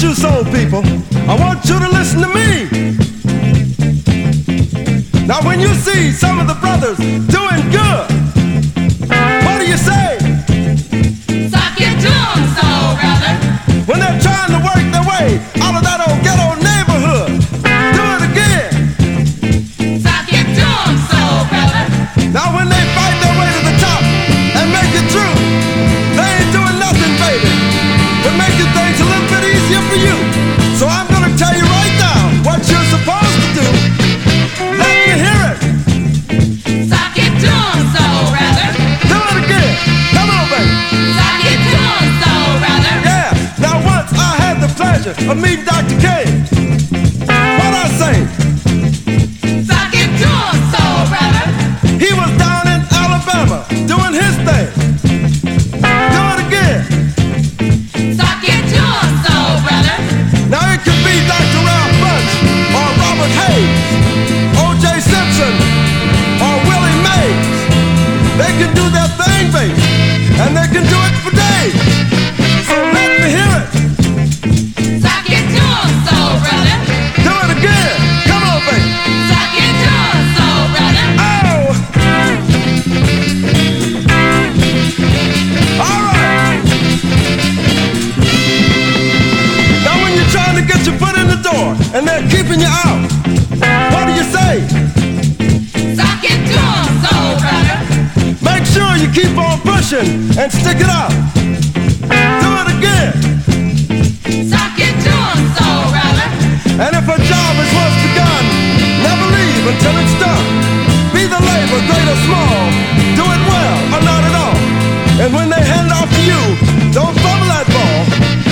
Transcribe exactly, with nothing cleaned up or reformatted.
you soul people, I want you to listen to me. Now when you see some of the brothers doing good, what do you say? Suck it to 'em, soul brother. When they're trying to work their way out of that old ghetto neighborhood, do it again. Suck it to 'em, soul brother. Now when they fight their way to the top and make it through, they ain't doing nothing, baby, but making things a little bit easier for you. So I'm gonna tell you right now what you're supposed to do. Let me hear it. Suck it to 'em, soul brother. Do it again. Come on, baby. Suck it to 'em, soul brother. Yeah. Now once I had the pleasure of meeting Doctor K. What I say? Suck it to 'em, soul brother. He was down in Alabama doing his thing. Do it again. Suck it to 'em, soul brother. Now it could be Doctor Ralph Bunch or Robert Hayes, O J Simpson or Willie Mays. They can do their thing, baby, and they can do it for days. So let me hear it. Suck it to 'em, soul brother. Do it again. Come on, baby. Suck it to 'em, soul brother. Oh! All right. Now when you're trying to get your foot in the door and they're keeping you out, what do you say? Suck it to 'em, soul brother. Make sure you keep on pushing and stick it out. Do it again. Suck it to 'em, soul brother. And if a job is once begun, never leave until it's done. Be the labor, great or small, do it well or not at all. And when they hand off to you, don't fumble that ball.